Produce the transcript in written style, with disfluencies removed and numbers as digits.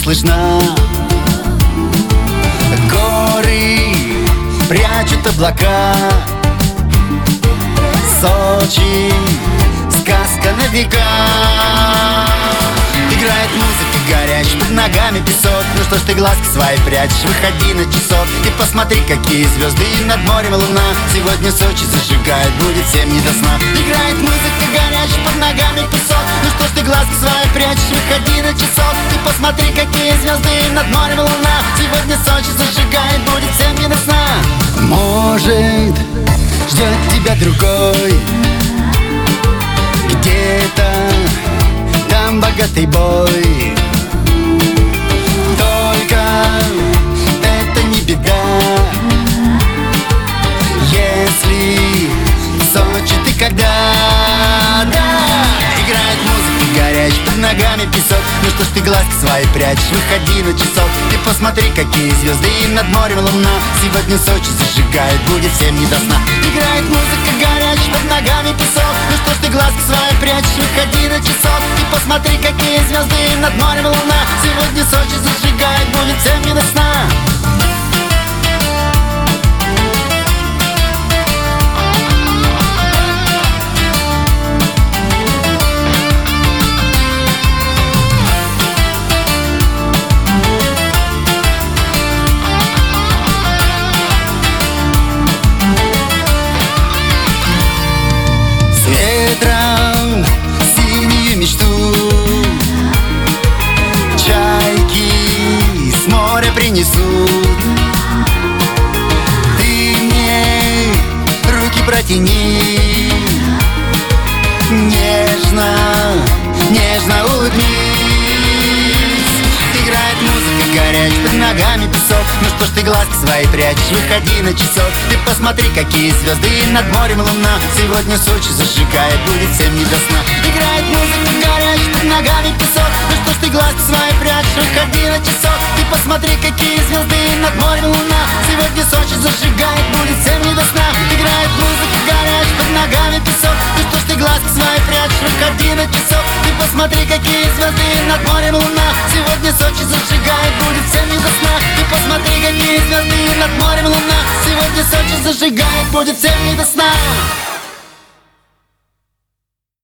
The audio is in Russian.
слышна. Горы прячут облака, Сочи сказка на века. Играет музыка горячая, под ногами песок. Ну что ж ты глазки свои прячешь, выходи на часок и посмотри, какие звезды, и над морем луна. Сегодня Сочи зажигает, будет всем не до сна. Играет музыка горячая, под ногами песок. Ну что ж ты глазки свои прячешь, выходи на часок и посмотри, какие звезды, и над морем луна. Сегодня Сочи зажигает, будет всем не до сна. Может, ждет тебя другой, где-то там богатый бой. Только это не беда, если в Сочи ты когда. Играет музыка горячая, под ногами песок. Ну что ж ты глазки свои прячешь, выходи на часок и посмотри, какие звезды, и над морем луна. Сегодня Сочи зажигает, будет всем не до сна. Играет музыка горячая, под ногами песок. Ну что ж ты глазки свои прячешь, выходи на часок и посмотри, какие звезды, и над морем луна. Сегодня Сочи зажигает, будет всем не до сна. Ветром синюю мечту чайки с моря принесут. Ты мне руки протяни, нежно, нежно улыбнись. Играет музыка горячая, под ногами песок. Ну что ж ты глазки свои прячешь, выходи на часок и посмотри, какие звезды, и над морем луна. Сегодня Сочи зажигает, будет всем не до сна. Играет музыка горячая, под ногами песок. Ну что ж ты глазки свои прячешь, выходи на часок и посмотри, какие звезды, и над морем луна. Сегодня Сочи зажигает, будет всем не до сна. Играет музыка горячая, под ногами песок. Ну что ж ты глазки свои прячешь, выходи на часок и посмотри, какие звезды, и над морем луна. Сегодня Сочи зажигает, будет всем не до сна. И посмотри, какие звезды, и над морем луна. Сегодня Сочи зажигает, будет всем не до сна.